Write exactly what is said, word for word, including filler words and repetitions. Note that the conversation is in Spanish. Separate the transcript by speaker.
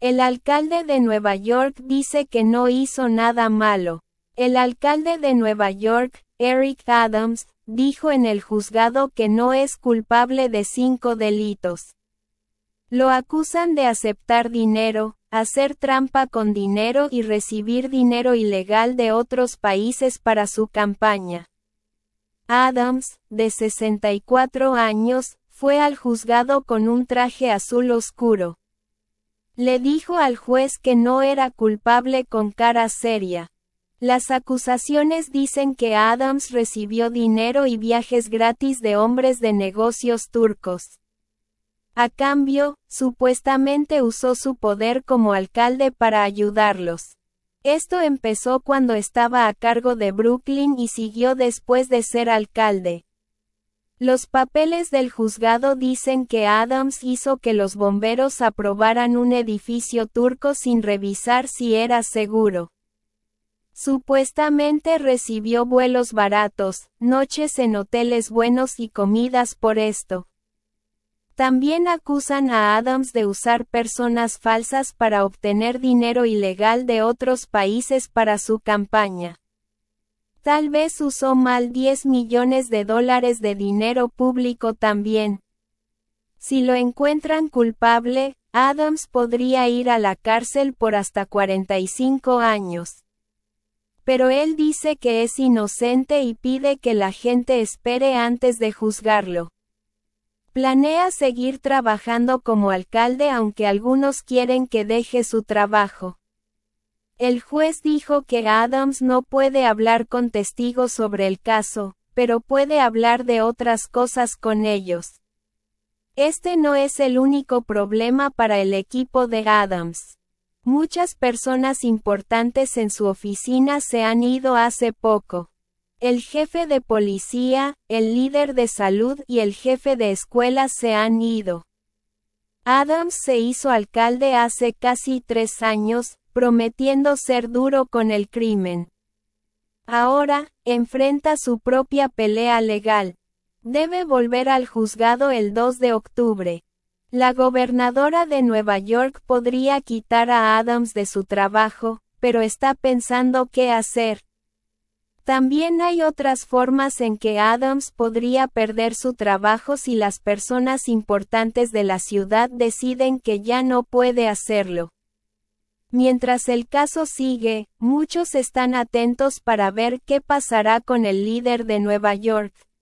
Speaker 1: El alcalde de Nueva York dice que no hizo nada malo. El alcalde de Nueva York, Eric Adams, dijo en el juzgado que no es culpable de cinco delitos. Lo acusan de aceptar dinero, hacer trampa con dinero y recibir dinero ilegal de otros países para su campaña. Adams, de sesenta y cuatro años, fue al juzgado con un traje azul oscuro. Le dijo al juez que no era culpable con cara seria. Las acusaciones dicen que Adams recibió dinero y viajes gratis de hombres de negocios turcos. A cambio, supuestamente usó su poder como alcalde para ayudarlos. Esto empezó cuando estaba a cargo de Brooklyn y siguió después de ser alcalde. Los papeles del juzgado dicen que Adams hizo que los bomberos aprobaran un edificio turco sin revisar si era seguro. Supuestamente recibió vuelos baratos, noches en hoteles buenos y comidas por esto. También acusan a Adams de usar personas falsas para obtener dinero ilegal de otros países para su campaña. Tal vez usó mal diez millones de dólares de dinero público también. Si lo encuentran culpable, Adams podría ir a la cárcel por hasta cuarenta y cinco años. Pero él dice que es inocente y pide que la gente espere antes de juzgarlo. Planea seguir trabajando como alcalde aunque algunos quieren que deje su trabajo. El juez dijo que Adams no puede hablar con testigos sobre el caso, pero puede hablar de otras cosas con ellos. Este no es el único problema para el equipo de Adams. Muchas personas importantes en su oficina se han ido hace poco. El jefe de policía, el líder de salud y el jefe de escuela se han ido. Adams se hizo alcalde hace casi tres años, prometiendo ser duro con el crimen. Ahora, enfrenta su propia pelea legal. Debe volver al juzgado el dos de octubre. La gobernadora de Nueva York podría quitar a Adams de su trabajo, pero está pensando qué hacer. También hay otras formas en que Adams podría perder su trabajo si las personas importantes de la ciudad deciden que ya no puede hacerlo. Mientras el caso sigue, muchos están atentos para ver qué pasará con el líder de Nueva York.